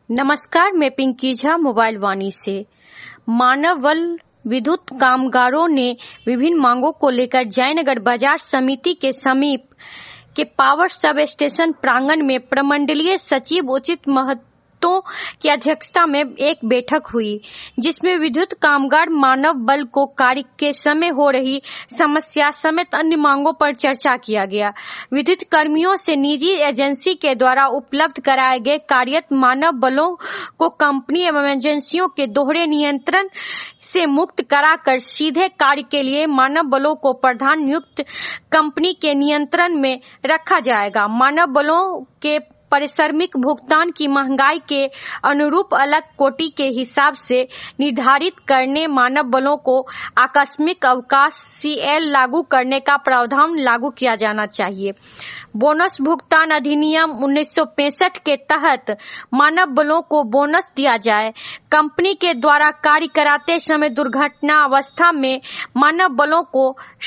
नमस्कार, मैं पिंकी झा मोबाइल वाणी से। मानव बल विद्युत कामगारों ने विभिन्न मांगों को लेकर जयनगर बाजार समिति के समीप के पावर सब स्टेशन प्रांगण में प्रमंडलीय सचिव उचित महतो की अध्यक्षता में एक बैठक हुई, जिसमें विद्युत कामगार मानव बल को कार्य के समय हो रही समस्या समेत अन्य मांगों पर चर्चा किया गया। विद्युत कर्मियों से निजी एजेंसी के द्वारा उपलब्ध कराए गए कार्यरत मानव बलों को कंपनी एवं एजेंसियों के दोहरे नियंत्रण से मुक्त कराकर सीधे कार्य के लिए मानव बलों को प्रधान नियुक्त कंपनी के नियंत्रण में रखा जाएगा। मानव बलों के पारिश्रमिक भुगतान की महंगाई के अनुरूप अलग कोटि के हिसाब से निर्धारित करने, मानव बलों को आकस्मिक अवकाश CL लागू करने का प्रावधान लागू किया जाना चाहिए। बोनस भुगतान अधिनियम 1965 के तहत मानव बलों को बोनस दिया जाए। कंपनी के द्वारा कार्य कराते समय दुर्घटना अवस्था में मानव बलों को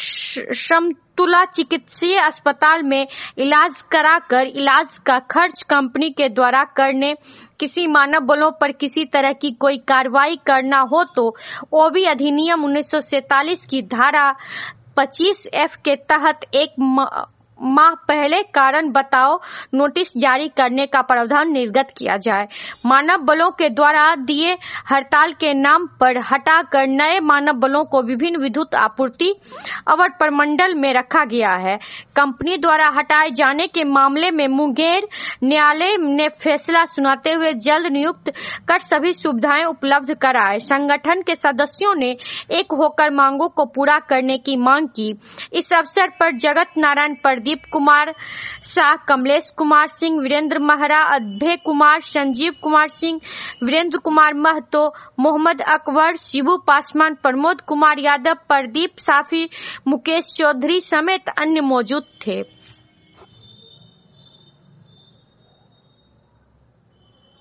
समतुला चिकित्सीय अस्पताल में इलाज कराकर इलाज का खर्च कंपनी के द्वारा करने, किसी मानव बलों पर किसी तरह की कोई कार्रवाई करना हो तो ओबी अधिनियम 1947 की धारा 25F के तहत एक माह पहले कारण बताओ नोटिस जारी करने का प्रावधान निर्गत किया जाए। मानव बलों के द्वारा दिए हड़ताल के नाम पर हटाकर नए मानव बलों को विभिन्न विद्युत आपूर्ति अवर प्रमंडल में रखा गया है। कंपनी द्वारा हटाए जाने के मामले में मुंगेर न्यायालय ने फैसला सुनाते हुए जल्द नियुक्त कर सभी सुविधाएं उपलब्ध कराए। संगठन के सदस्यों ने एक होकर मांगों को पूरा करने की मांग की। इस अवसर पर जगत नारायण प्रदीप कुमार शाह, कमलेश कुमार सिंह, वीरेंद्र महरा, अभय कुमार, संजीव कुमार सिंह, वीरेंद्र कुमार महतो, मोहम्मद अकबर, शिबू पासवान, प्रमोद कुमार यादव, प्रदीप साफी, मुकेश चौधरी समेत अन्य मौजूद थे।